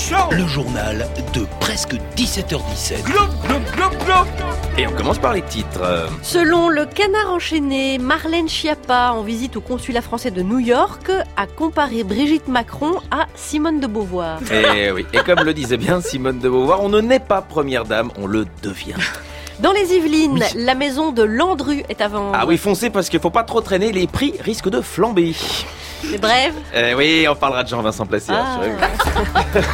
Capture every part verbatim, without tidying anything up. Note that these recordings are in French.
Show, le journal de presque dix-sept heures dix-sept. Glop, glop, glop, glop. Et on commence par les titres. Selon le Canard enchaîné, Marlène Schiappa, en visite au consulat français de New York, a comparé Brigitte Macron à Simone de Beauvoir. Et oui, et comme le disait bien Simone de Beauvoir, on ne naît pas première dame, on le devient. Dans les Yvelines, Oui. la maison de Landru est à vendre. Ah oui, foncez parce qu'il faut pas trop traîner, les prix risquent de flamber. Les brèves, Euh, oui, on parlera de Jean-Vincent Placé, Ah. rassurez-vous.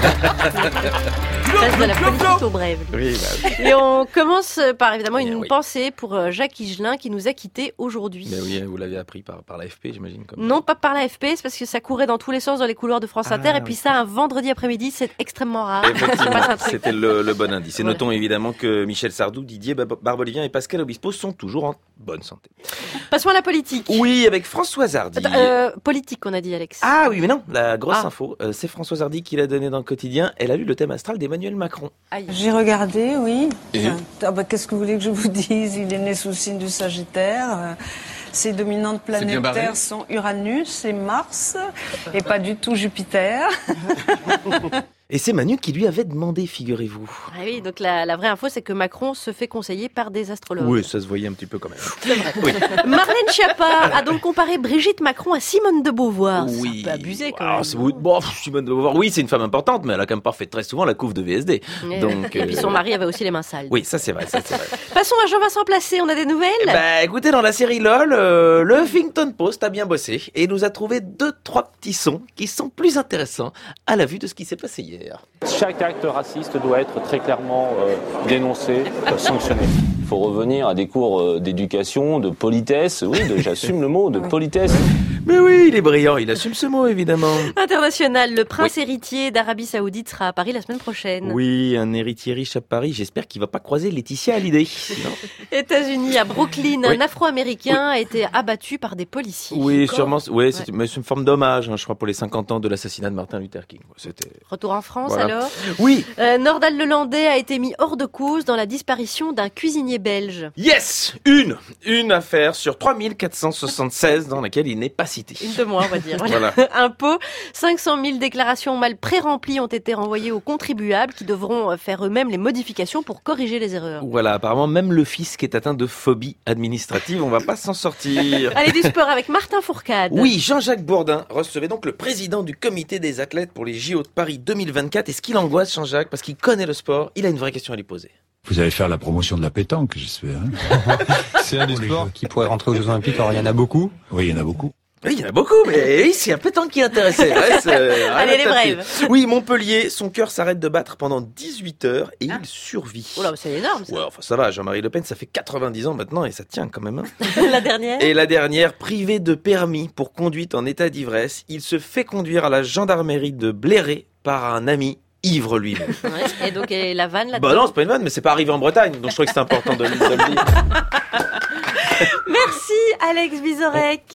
place de la politique aux brèves. Oui, bah, oui. Et on commence par évidemment une Eh oui. pensée pour euh, Jacques Higelin qui nous a quittés aujourd'hui. Mais oui, vous l'avez appris par, par l'A F P, j'imagine. Comme... Non, pas par la F P, c'est parce que ça courait dans tous les sens dans les couloirs de France Inter. Ah, et puis oui. ça, un vendredi après-midi, c'est extrêmement rare. C'est Effectivement, pas un truc. c'était le, le bon indice. Et Voilà. notons évidemment que Michel Sardou, Didier Bar- Barbelivien et Pascal Obispo sont toujours en bonne santé. Passons à la politique. Oui, avec Françoise Hardy. Attends, euh, politique, on a dit, Alex. Ah oui, mais non, la grosse Ah. info, euh, c'est Françoise Hardy qui l'a donné dans le quotidien. Elle a lu le thème astral d'Emmanuel Macron. Aïe. J'ai regardé, oui. Et Enfin, ah bah, qu'est-ce que vous voulez que je vous dise? Il est né sous le signe du Sagittaire. Euh, Ses dominantes bien barré. planétaires sont Uranus et Mars, et pas du tout Jupiter. Et c'est Manu qui lui avait demandé, figurez-vous. Ah oui, donc la, la vraie info, c'est que Macron se fait conseiller par des astrologues. Oui, ça se voyait un petit peu quand même. C'est vrai. Marlène Schiappa a donc comparé Brigitte Macron à Simone de Beauvoir. Oui. C'est un peu abusé quand Ah, même. c'est- oui, bon, pff, Simone de Beauvoir, oui, c'est une femme importante, mais elle a quand même pas fait très souvent la couve de V S D. Et, Donc, et puis euh, son mari avait aussi les mains sales. Oui, ça c'est vrai, ça c'est vrai. Passons à Jean-Vincent Placé, on a des nouvelles? Bah écoutez, dans la série LOL, euh, le Huffington Post a bien bossé et nous a trouvé deux, trois petits sons qui sont plus intéressants à la vue de ce qui s'est passé hier. Chaque acte raciste doit être très clairement euh, dénoncé, euh, sanctionné. Il faut revenir à des cours euh, d'éducation, de politesse. Oui, de- j'assume le mot, de politesse. Mais oui, il est brillant, il assume ce mot évidemment. International, le prince héritier d'Arabie Saoudite sera à Paris la semaine prochaine. Oui, un héritier riche à Paris, j'espère qu'il va pas croiser Laetitia Hallyday. Non. États-Unis, à Brooklyn, Oui. un Afro-Américain a été abattu par des policiers. Oui, Encore. sûrement, ouais, c'est mais c'est une forme d'hommage, hein, je crois, pour les cinquante ans de l'assassinat de Martin Luther King. C'était... Retour en France Voilà. alors. Oui, Euh, Nordal Lelandais a été mis hors de cause dans la disparition d'un cuisinier belge. yes, une, une affaire sur trois mille quatre cent soixante-seize dans laquelle il n'est pas cité. Une de moins, on va dire. Voilà. Impôts, cinq cent mille déclarations mal pré-remplies ont été renvoyées aux contribuables qui devront faire eux-mêmes les modifications pour corriger les erreurs. Voilà, apparemment, même le fisc est atteint de phobie administrative, on va pas s'en sortir. Allez, du sport avec Martin Fourcade. Oui, Jean-Jacques Bourdin recevait donc le président du comité des athlètes pour les J O de Paris deux mille vingt-quatre. Est-ce qu'il angoisse, Jean-Jacques, parce qu'il connaît le sport? Il a une vraie question à lui poser. Vous allez faire la promotion de la pétanque, j'espère. Hein. C'est un des sports qui pourrait rentrer aux Jeux Olympiques. Alors, il y en a beaucoup. Oui, il y en a beaucoup. Oui, il y en a beaucoup, mais oui, c'est un pétanque qui est intéressé. Ouais, c'est- rien Allez, à les tâter. brèves. Oui, Montpellier, son cœur s'arrête de battre pendant dix-huit heures et il survit. Oh là, c'est énorme ça. Ouais, enfin ça va, Jean-Marie Le Pen, ça fait quatre-vingt-dix ans maintenant et ça tient quand même. Hein. La dernière. Et la dernière, privé de permis pour conduite en état d'ivresse, il se fait conduire à la gendarmerie de Bléré par un ami ivre lui-même. Ouais. Et donc, et la vanne là-dedans. Bah non, c'est pas une vanne, mais c'est pas arrivé en Bretagne, donc je trouvais que c'était important de, le- de le dire. Merci Alex Vizorek.